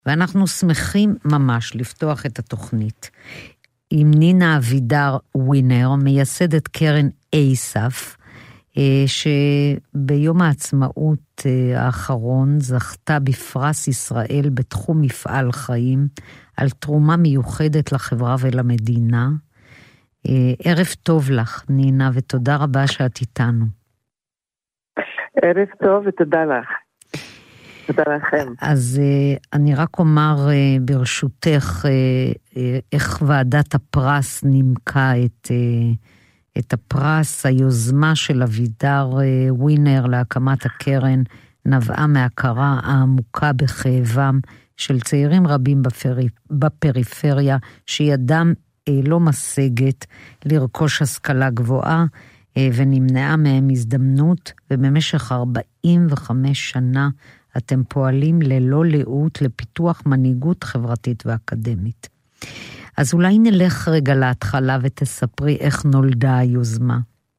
ואנחנו שמחים ממש לפתוח את התוכנית עם נינה אבידר ווינר, מייסדת קרן אייסף, שביום העצמאות האחרון זכתה בפרס ישראל בתחום מפעל חיים, על תרומה מיוחדת לחברה ולמדינה. ערב טוב לך, נינה, ותודה רבה שאת איתנו. ערב טוב ותודה לך. תודה לכם. אז אני רק אומר ברשותך איך ועדת הפרס נימקה את הפרס. היוזמה של אבידר ווינר להקמת הקרן נבעה מהכרה העמוקה בכאבם של צעירים רבים בפריפריה שידם לא משגת לרכוש השכלה גבוהה ונמנעה מהם הזדמנות, ובמשך 45 שנה אתם פועלים ללא לאות לפיתוח מנהיגות חברתית ואקדמית. אז אולי נלך רגע להתחלה ותספרי איך נולדה היוזמה.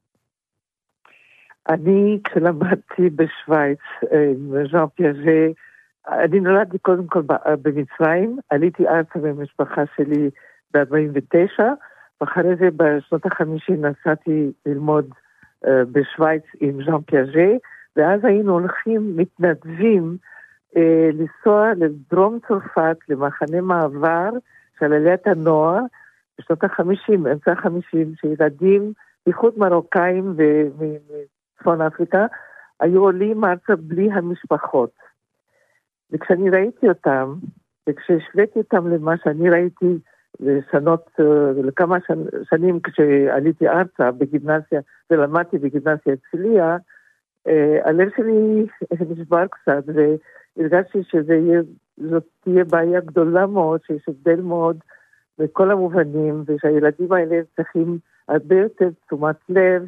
אני כשלמדתי בשוויץ, ז'אן פיאז'ה, אני נולדתי קודם כל במצרים, עליתי ארצה במשפחה שלי ב-49, ואחרי זה בשנות ה-50 נסעתי ללמוד בשוויץ עם ז'אן פיאז'ה, ואז היינו הולכים מתנדבים לנסוע לדרום צרפת, למחנה מעבר של עליית הנוער, בשנות ה-50, אמצע ה-50, שילדים, בייחוד מרוקאים ומצפון אפריקה, היו עולים ארצה בלי המשפחות. וכשאני ראיתי אותם, וכשהשוויתי אותם למה שאני ראיתי לכמה שנים כשעליתי ארצה בגימנסיה, ולמדתי בגימנסיה הרצליה, הלב שלי נשבר קצת, והרגשתי שזאת תהיה בעיה גדולה מאוד, שיש הבדל מאוד בכל המובנים, ושהילדים האלה צריכים הרבה יותר תשומת לב,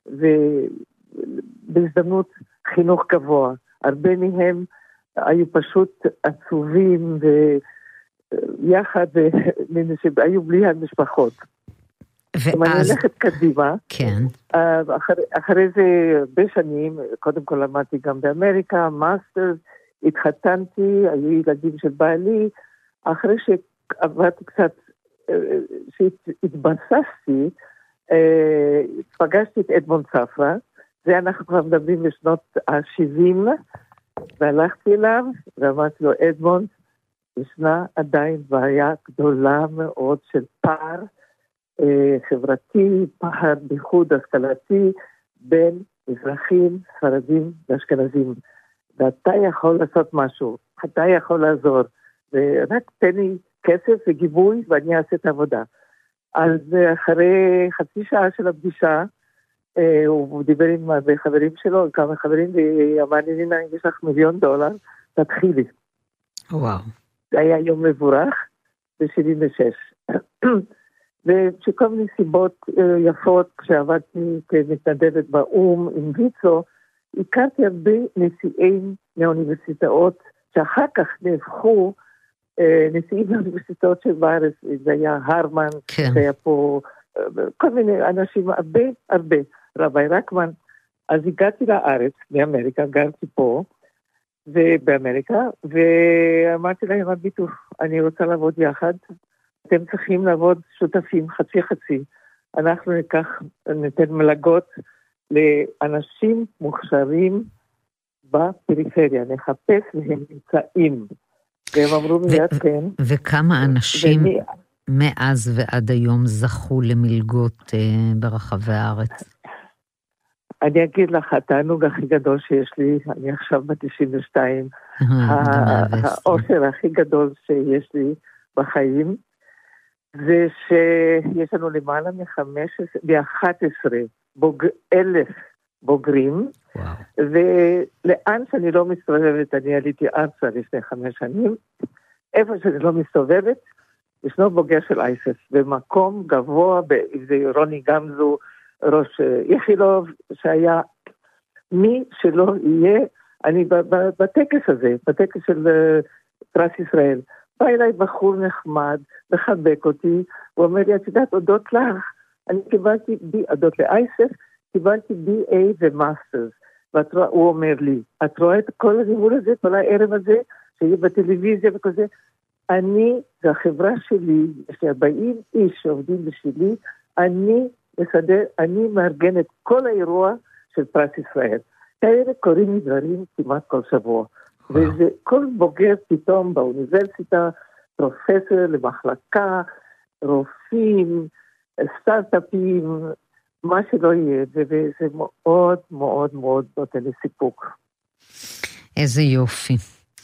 ובהזדמנות חינוך גבוה. הרבה מהם היו פשוט עצובים, ויחד היו בלי המשפחות. אם אני הולכת קדימה, כן. אחרי זה הרבה שנים, קודם כל למדתי גם באמריקה, מאסטרס, התחתנתי, היו ילדים של בעלי, אחרי שעברתי קצת, שהתבססתי, פגשתי את אדמונד ספרא, זה אנחנו כבר מדברים בשנות ה-70, והלכתי אליו, ואמרתי לו, אדמונד, ישנה עדיין בעיה גדולה מאוד של פער, חברתי, פער בייחוד השכלתי בין מזרחים, ספרדים ואשכנזים. ואתה יכול לעשות משהו, אתה יכול לעזור, ורק תן לי כסף וגיבוי ואני אעשה את העבודה. אז אחרי חצי שעה של הפגישה, הוא דיבר עם חברים שלו, כמה חברים, ואמר לי, נינה, יש לך $1,000,000, תתחילי. וואו. זה היה יום מבורך, ב-76. ושכל מיני סיבות יפות, כשעבדתי כמתנדבת באום עם ויצו, הכרתי הרבה נשיאים מהאוניברסיטאות, שאחר כך נהפכו נשיאים מהאוניברסיטאות של בארץ, זה היה הרמן, כן. זה היה פה כל מיני אנשים, הרבה, רבי רקמן. אז הגעתי לארץ, מאמריקה, גרתי פה, ובאמריקה, ואמרתי להם, הביטוח, אני רוצה לעבוד יחד, אתם צריכים לעבוד שותפים, חצי. אנחנו ניתן מלגות לאנשים מוכשרים בפריפריה, נחפש והם נמצאים. והם אמרו מיד כן. וכמה אנשים מאז ועד היום זכו למלגות ברחבי הארץ? אני אגיד לך, התענוג הכי גדול שיש לי, אני עכשיו ב-92, האושר הכי גדול שיש לי בחיים, זה שיש לנו למעלה מ-11,000 בוגרים, ולאן שאני לא מסתובבת, אני עליתי ארצה לפני 5 שנים, איפה שאני לא מסתובבת, ישנו בוגר של אייסף, במקום גבוה, זה רוני גמזו, ראש איכילוב, שהיה מי שלא יהיה, אני בטקס הזה, בטקס של פרס ישראל, בא אליי בחור נחמד, מחבק אותי, הוא אומר לי, את יודעת, הודות לך, אני קיבלתי, הודות לאייסף, קיבלתי BA ומאסטרס, הוא אומר לי, את רואה את כל הדיבור הזה, כל הערב הזה, שיהיה בטלוויזיה וכזה. אני, זה החברה שלי, יש לי 40 איש שעובדים בשבילי, אני מארגן את כל האירוע של פרס ישראל. כאלה קוראים לי דברים כמעט כל שבוע. וזה כל בוגר פתאום באוניברסיטה, פרופסור למחלקה, רופאים, סטארט-אפים, מה שלא יהיה, וזה מאוד מאוד מאוד נותן לי סיפוק. איזה יופי.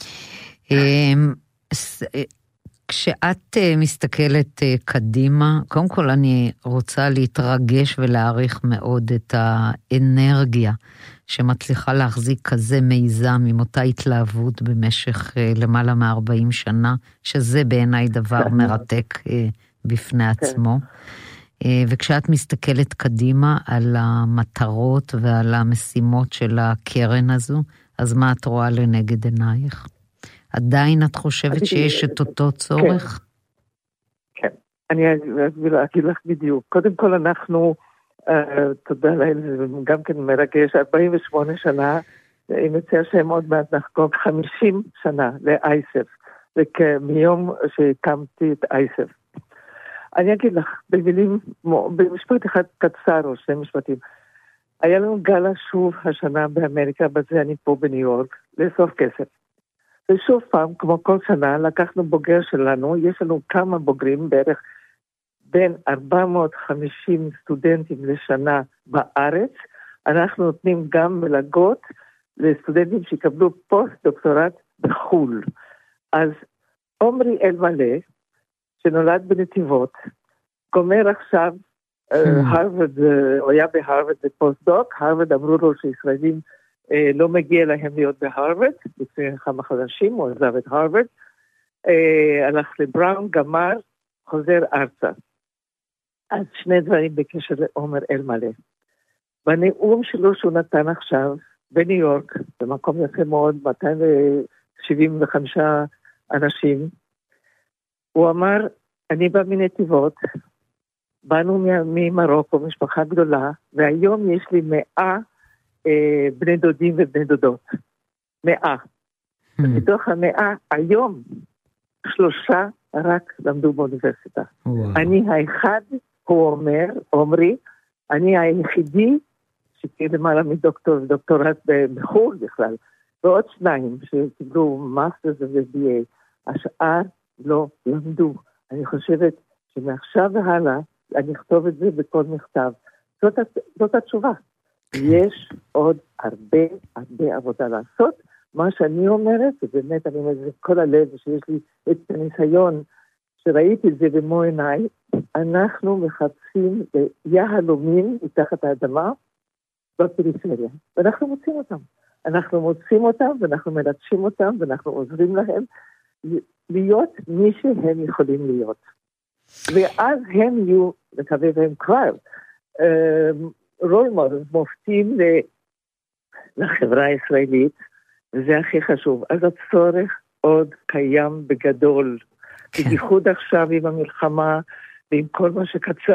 כשאת מסתכלת קדימה, קודם כל אני רוצה להתרגש ולהעריך מאוד את האנרגיה שמצליחה להחזיק כזה מיזם עם אותה התלהבות במשך למעלה מ-40 שנה, שזה בעיניי דבר מרתק בפני עצמו. וכשאת מסתכלת קדימה על המטרות ועל המשימות של הקרן הזו, אז מה את רואה לנגד עינייך? עדיין את חושבת שיש את אותו צורך? כן, אני אגיד לך בדיוק. קודם כל אנחנו, תודה לאל, זה גם כן מרגש, 48 שנה, אני מציע שהם עוד מעט נחגוג 50 שנה לאייסף, מיום שהקמתי את אייסף. אני אגיד לך, במילים, במשפט אחד קצר או שני משפטים, היה לנו גל שוב השנה באמריקה, בזה אני פה בניו יורק, לאסוף כסף. ושוב פעם, כמו כל שנה, לקחנו בוגר שלנו, יש לנו כמה בוגרים, בערך בין 450 סטודנטים לשנה בארץ, אנחנו נותנים גם מלגות לסטודנטים שיקבלו פוסט-דוקטורט בחול. אז עומרי אלמלא, שנולד בנתיבות, גומר עכשיו, הרווארד, הוא היה בהרווארד בפוסט-דוק, הרווארד אמרו לו שישראלים לא מגיע להם להיות בהרווארד, לפני כמה חודשים, הוא עזב את הרווארד, הלך לבראון, גמר, חוזר ארצה. אז שני דברים בקשר לעומר אלמלא. בנאום שלו שהוא נתן עכשיו, בניו יורק, במקום יפה מאוד, 275 אנשים, הוא אמר, אני בא מנתיבות, באנו ממרוקו, משפחה גדולה, והיום יש לי 100 בני דודים ובני דודות. 100. מתוך 100, היום 3 רק למדו באוניברסיטה. אני האחד, הוא אומר, עומרי, אני היחידי, שתהיה למעלה מדוקטורט בחו"ל בכלל, ועוד 2 שקיבלו מאסטרס ו-BA, השאר לא למדו. אני חושבת שמעכשיו והלאה, אני אכתוב את זה בכל מכתב. זאת התשובה. יש עוד הרבה עבודה לעשות. מה שאני אומרת, ובאמת אני אומרת, זה כל הלב שיש לי את הניסיון, שראיתי את זה במו עיניי, אנחנו מחפשים יהלומים מתחת האדמה בפריפריה. ואנחנו מוצאים אותם. אנחנו מוצאים אותם, ואנחנו מלטשים אותם, ואנחנו עוזרים להם להיות מי שהם יכולים להיות. ואז הם יהיו, מקווה והם כבר, רול מודל, מופתים לחברה הישראלית, וזה הכי חשוב. אז הצורך עוד קיים בגדול. בייחוד עכשיו עם המלחמה, ועם כל מה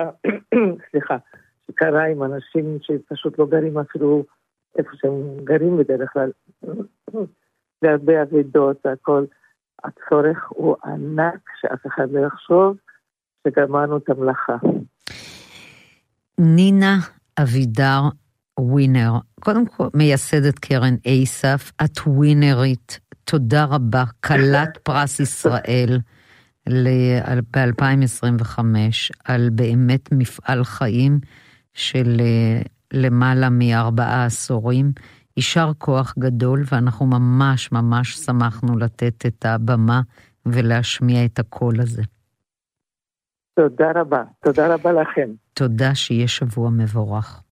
שקרה עם אנשים שפשוט לא גרים אפילו איפה שהם גרים בדרך כלל. והרבה עבודות, הכל. הצורך הוא ענק, שאף אחד לא יחשוב שגמרנו את המלאכה. נינה אבידר ווינר, קודם כל מייסדת קרן אייסף, את ווינרית, תודה רבה, כלת פרס ישראל ב-2025, על באמת מפעל חיים של למעלה מ4 עשורים, יישר כוח גדול, ואנחנו ממש ממש שמחנו לתת את הבמה ולהשמיע את הקול הזה. תודה רבה לכם. תודה, שיהיה שבוע מבורך.